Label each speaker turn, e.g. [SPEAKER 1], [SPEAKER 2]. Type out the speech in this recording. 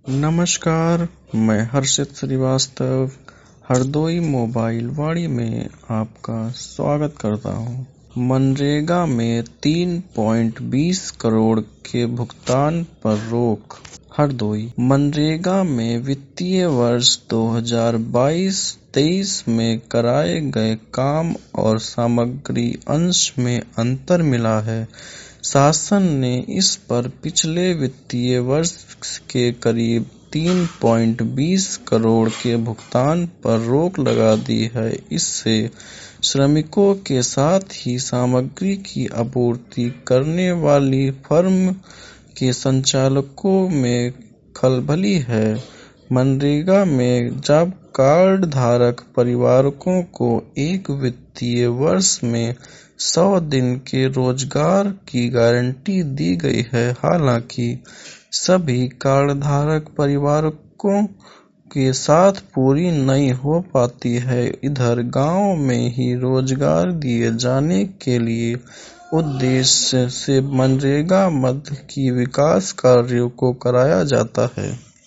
[SPEAKER 1] नमस्कार, मैं हर्षित श्रीवास्तव हरदोई मोबाइल वाणी में आपका स्वागत करता हूं। मनरेगा में 3.20 करोड़ के भुगतान पर रोक। हरदोई। मनरेगा में वित्तीय वर्ष 2022-23 में कराए गए काम और सामग्री अंश में अंतर मिला है। शासन ने इस पर पिछले वित्तीय वर्ष के करीब 3.20 करोड़ के भुगतान पर रोक लगा दी है। इससे श्रमिकों के साथ ही सामग्री की आपूर्ति करने वाली फर्म के संचालकों में खलबली है। मनरेगा में जॉब कार्ड धारक परिवारों को एक वित्तीय वर्ष में 100 दिन के रोजगार की गारंटी दी गई है। हालांकि सभी कार्डधारक परिवारों के साथ पूरी नहीं हो पाती है। इधर गांव में ही रोजगार दिए जाने के लिए उद्देश्य से मनरेगा मद की विकास कार्यों को कराया जाता है।